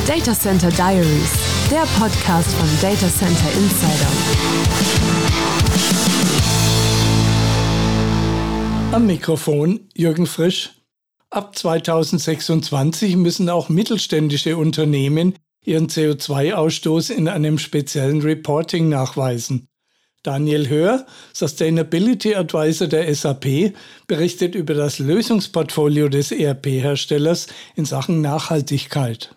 Data Center Diaries, der Podcast von Data Center Insider. Am Mikrofon Jürgen Frisch. Ab 2026 müssen auch mittelständische Unternehmen ihren CO2-Ausstoß in einem speziellen Reporting nachweisen. Daniel Höhr, Sustainability Advisor der SAP, berichtet über das Lösungsportfolio des ERP-Herstellers in Sachen Nachhaltigkeit.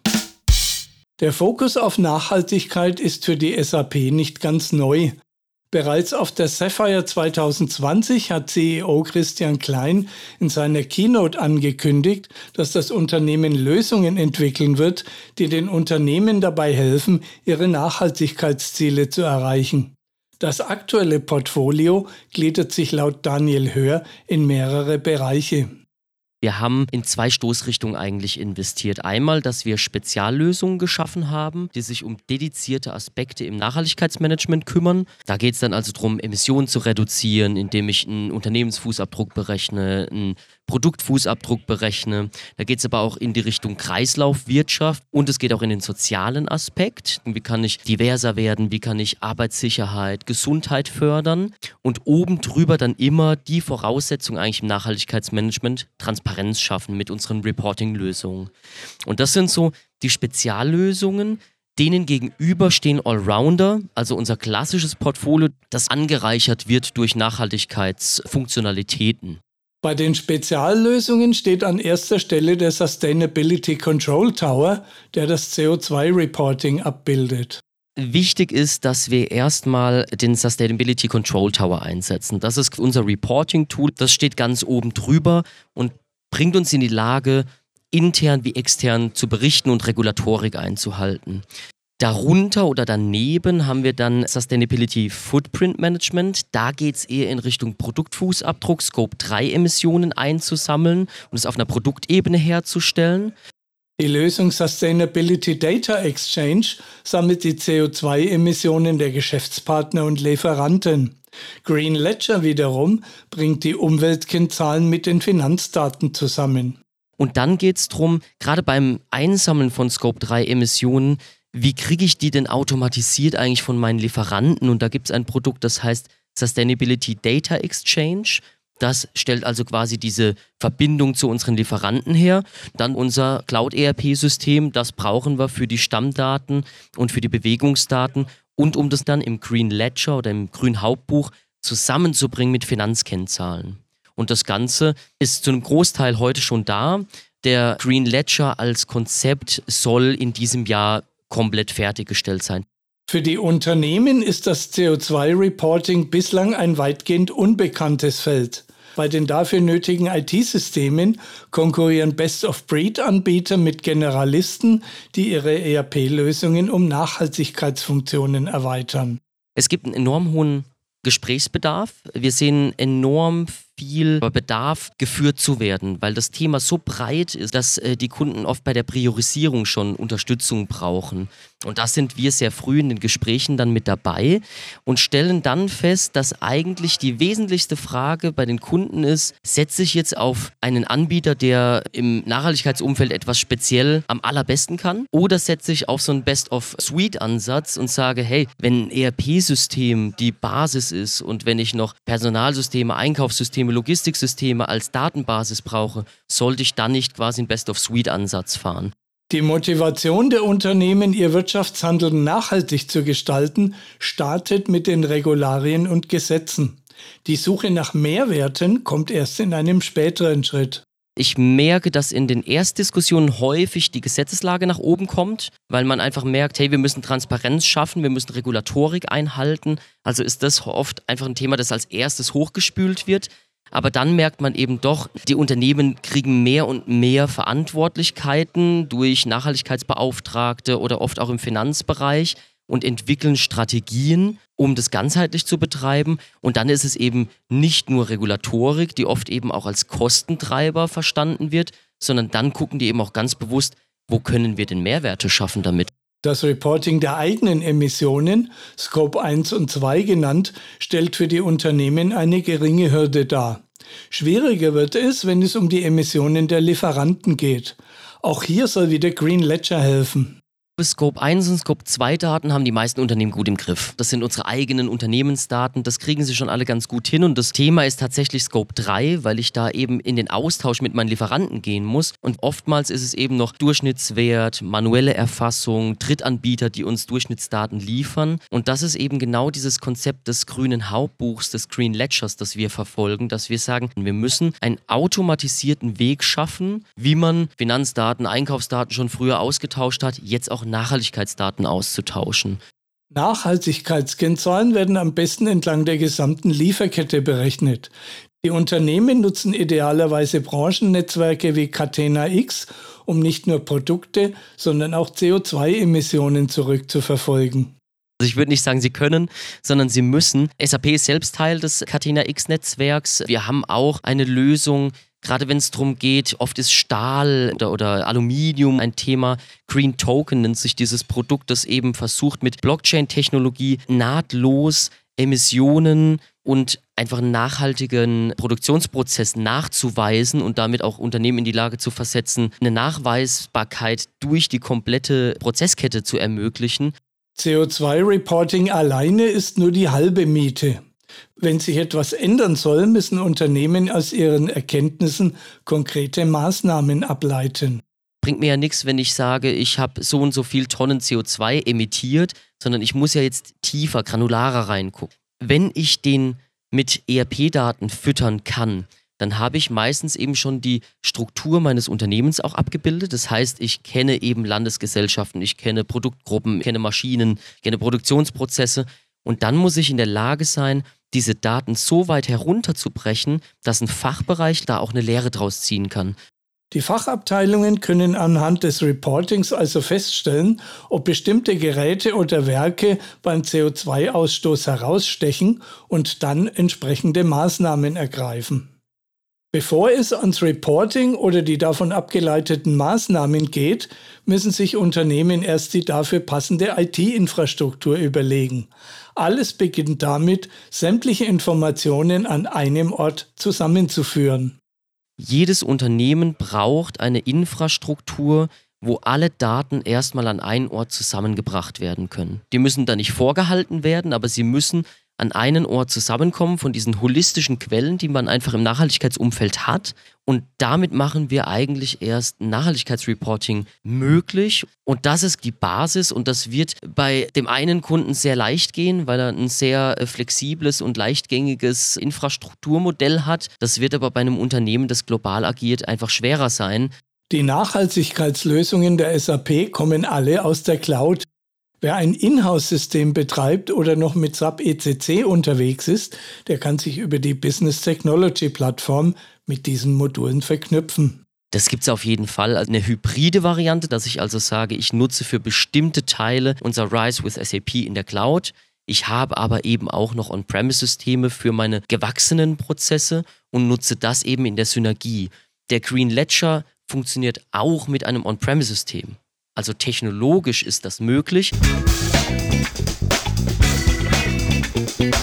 Der Fokus auf Nachhaltigkeit ist für die SAP nicht ganz neu. Bereits auf der Sapphire 2020 hat CEO Christian Klein in seiner Keynote angekündigt, dass das Unternehmen Lösungen entwickeln wird, die den Unternehmen dabei helfen, ihre Nachhaltigkeitsziele zu erreichen. Das aktuelle Portfolio gliedert sich laut Daniel Höhr in mehrere Bereiche. Wir haben in zwei Stoßrichtungen eigentlich investiert. Einmal, dass wir Speziallösungen geschaffen haben, die sich um dedizierte Aspekte im Nachhaltigkeitsmanagement kümmern. Da geht es dann also darum, Emissionen zu reduzieren, indem ich einen Unternehmensfußabdruck berechne, einen Produktfußabdruck berechne. Da geht es aber auch in die Richtung Kreislaufwirtschaft und es geht auch in den sozialen Aspekt. Wie kann ich diverser werden? Wie kann ich Arbeitssicherheit, Gesundheit fördern? Und oben drüber dann immer die Voraussetzung eigentlich im Nachhaltigkeitsmanagement, Transparenz schaffen mit unseren Reporting-Lösungen. Und das sind so die Speziallösungen, denen gegenüber stehen Allrounder, also unser klassisches Portfolio, das angereichert wird durch Nachhaltigkeitsfunktionalitäten. Bei den Speziallösungen steht an erster Stelle der Sustainability Control Tower, der das CO2-Reporting abbildet. Wichtig ist, dass wir erstmal den Sustainability Control Tower einsetzen. Das ist unser Reporting-Tool, das steht ganz oben drüber und bringt uns in die Lage, intern wie extern zu berichten und Regulatorik einzuhalten. Darunter oder daneben haben wir dann Sustainability Footprint Management. Da geht es eher in Richtung Produktfußabdruck, Scope 3 Emissionen einzusammeln und es auf einer Produktebene herzustellen. Die Lösung Sustainability Data Exchange sammelt die CO2-Emissionen der Geschäftspartner und Lieferanten. Green Ledger wiederum bringt die Umweltkennzahlen mit den Finanzdaten zusammen. Und dann geht es darum, gerade beim Einsammeln von Scope 3 Emissionen, wie kriege ich die denn automatisiert eigentlich von meinen Lieferanten? Und da gibt es ein Produkt, das heißt Sustainability Data Exchange. Das stellt also quasi diese Verbindung zu unseren Lieferanten her. Dann unser Cloud-ERP-System, das brauchen wir für die Stammdaten und für die Bewegungsdaten und um das dann im Green Ledger oder im grünen Hauptbuch zusammenzubringen mit Finanzkennzahlen. Und das Ganze ist zu einem Großteil heute schon da. Der Green Ledger als Konzept soll in diesem Jahr komplett fertiggestellt sein. Für die Unternehmen ist das CO2-Reporting bislang ein weitgehend unbekanntes Feld. Bei den dafür nötigen IT-Systemen konkurrieren Best-of-Breed-Anbieter mit Generalisten, die ihre ERP-Lösungen um Nachhaltigkeitsfunktionen erweitern. Es gibt einen enorm hohen Gesprächsbedarf. Wir sehen enorm viel Bedarf, geführt zu werden, weil das Thema so breit ist, dass die Kunden oft bei der Priorisierung schon Unterstützung brauchen. Und da sind wir sehr früh in den Gesprächen dann mit dabei und stellen dann fest, dass eigentlich die wesentlichste Frage bei den Kunden ist, setze ich jetzt auf einen Anbieter, der im Nachhaltigkeitsumfeld etwas speziell am allerbesten kann, oder setze ich auf so einen Best-of-Suite-Ansatz und sage, hey, wenn ein ERP-System die Basis ist und wenn ich noch Personalsysteme, Einkaufssysteme, Logistiksysteme als Datenbasis brauche, sollte ich dann nicht quasi einen Best-of-Suite-Ansatz fahren. Die Motivation der Unternehmen, ihr Wirtschaftshandeln nachhaltig zu gestalten, startet mit den Regularien und Gesetzen. Die Suche nach Mehrwerten kommt erst in einem späteren Schritt. Ich merke, dass in den Erstdiskussionen häufig die Gesetzeslage nach oben kommt, weil man einfach merkt, hey, wir müssen Transparenz schaffen, wir müssen Regulatorik einhalten. Also ist das oft einfach ein Thema, das als erstes hochgespült wird. Aber dann merkt man eben doch, die Unternehmen kriegen mehr und mehr Verantwortlichkeiten durch Nachhaltigkeitsbeauftragte oder oft auch im Finanzbereich und entwickeln Strategien, um das ganzheitlich zu betreiben. Und dann ist es eben nicht nur Regulatorik, die oft eben auch als Kostentreiber verstanden wird, sondern dann gucken die eben auch ganz bewusst, wo können wir denn Mehrwerte schaffen damit. Das Reporting der eigenen Emissionen, Scope 1 und 2 genannt, stellt für die Unternehmen eine geringe Hürde dar. Schwieriger wird es, wenn es um die Emissionen der Lieferanten geht. Auch hier soll wieder Green Ledger helfen. Scope 1 und Scope 2 Daten haben die meisten Unternehmen gut im Griff. Das sind unsere eigenen Unternehmensdaten, das kriegen sie schon alle ganz gut hin und das Thema ist tatsächlich Scope 3, weil ich da eben in den Austausch mit meinen Lieferanten gehen muss und oftmals ist es eben noch Durchschnittswert, manuelle Erfassung, Drittanbieter, die uns Durchschnittsdaten liefern und das ist eben genau dieses Konzept des grünen Hauptbuchs, des Green Ledgers, das wir verfolgen, dass wir sagen, wir müssen einen automatisierten Weg schaffen, wie man Finanzdaten, Einkaufsdaten schon früher ausgetauscht hat, jetzt auch Nachhaltigkeitsdaten auszutauschen. Nachhaltigkeitskennzahlen werden am besten entlang der gesamten Lieferkette berechnet. Die Unternehmen nutzen idealerweise Branchennetzwerke wie Catena-X, um nicht nur Produkte, sondern auch CO2-Emissionen zurückzuverfolgen. Also ich würde nicht sagen, sie können, sondern sie müssen. SAP ist selbst Teil des Catena-X-Netzwerks. Wir haben auch eine Lösung, gerade wenn es darum geht, oft ist Stahl oder Aluminium ein Thema. Green Token nennt sich dieses Produkt, das eben versucht mit Blockchain-Technologie nahtlos Emissionen und einfach einen nachhaltigen Produktionsprozess nachzuweisen und damit auch Unternehmen in die Lage zu versetzen, eine Nachweisbarkeit durch die komplette Prozesskette zu ermöglichen. CO2-Reporting alleine ist nur die halbe Miete. Wenn sich etwas ändern soll, müssen Unternehmen aus ihren Erkenntnissen konkrete Maßnahmen ableiten. Bringt mir ja nichts, wenn ich sage, ich habe so und so viel Tonnen CO2 emittiert, sondern ich muss ja jetzt tiefer, granularer reingucken. Wenn ich den mit ERP-Daten füttern kann, dann habe ich meistens eben schon die Struktur meines Unternehmens auch abgebildet. Das heißt, ich kenne eben Landesgesellschaften, ich kenne Produktgruppen, ich kenne Maschinen, ich kenne Produktionsprozesse und dann muss ich in der Lage sein, diese Daten so weit herunterzubrechen, dass ein Fachbereich da auch eine Lehre draus ziehen kann. Die Fachabteilungen können anhand des Reportings also feststellen, ob bestimmte Geräte oder Werke beim CO2-Ausstoß herausstechen und dann entsprechende Maßnahmen ergreifen. Bevor es ans Reporting oder die davon abgeleiteten Maßnahmen geht, müssen sich Unternehmen erst die dafür passende IT-Infrastruktur überlegen. Alles beginnt damit, sämtliche Informationen an einem Ort zusammenzuführen. Jedes Unternehmen braucht eine Infrastruktur, wo alle Daten erstmal an einen Ort zusammengebracht werden können. Die müssen da nicht vorgehalten werden, aber sie müssen an einen Ort zusammenkommen von diesen holistischen Quellen, die man einfach im Nachhaltigkeitsumfeld hat. Und damit machen wir eigentlich erst Nachhaltigkeitsreporting möglich. Und das ist die Basis und das wird bei dem einen Kunden sehr leicht gehen, weil er ein sehr flexibles und leichtgängiges Infrastrukturmodell hat. Das wird aber bei einem Unternehmen, das global agiert, einfach schwerer sein. Die Nachhaltigkeitslösungen der SAP kommen alle aus der Cloud. Wer ein Inhouse-System betreibt oder noch mit SAP ECC unterwegs ist, der kann sich über die Business Technology Plattform mit diesen Modulen verknüpfen. Das gibt es auf jeden Fall. Also eine hybride Variante, dass ich also sage, ich nutze für bestimmte Teile unser RISE with SAP in der Cloud. Ich habe aber eben auch noch On-Premise-Systeme für meine gewachsenen Prozesse und nutze das eben in der Synergie. Der Green Ledger funktioniert auch mit einem On-Premise-System. Also technologisch ist das möglich.